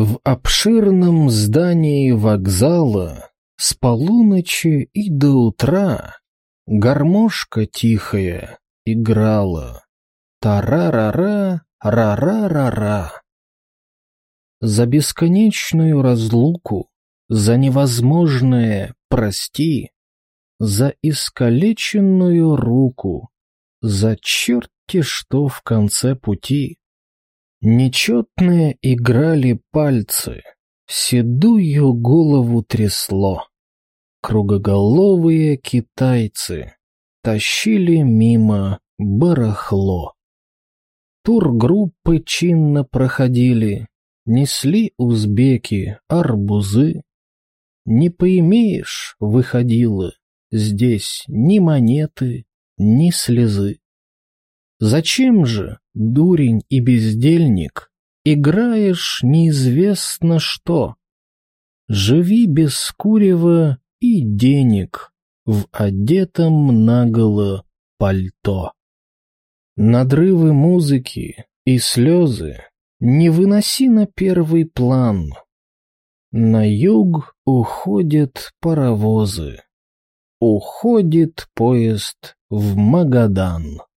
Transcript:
В обширном здании вокзала с полуночи и до утра гармошка тихая играла. Тарарара, ра-ра-ра-ра. За бесконечную разлуку, за невозможное прости, за искалеченную руку, за черти что в конце пути. Нечетные играли пальцы, седую голову трясло. Кругоголовые китайцы тащили мимо барахло. Тургруппы чинно проходили, несли узбеки арбузы. Не поимеешь, выходило, здесь ни монеты, ни слезы. Зачем же, дурень и бездельник, играешь неизвестно что? Живи без курева и денег в одетом наголо пальто. Надрывы музыки и слезы не выноси на первый план. На юг уходят паровозы, уходит поезд в Магадан.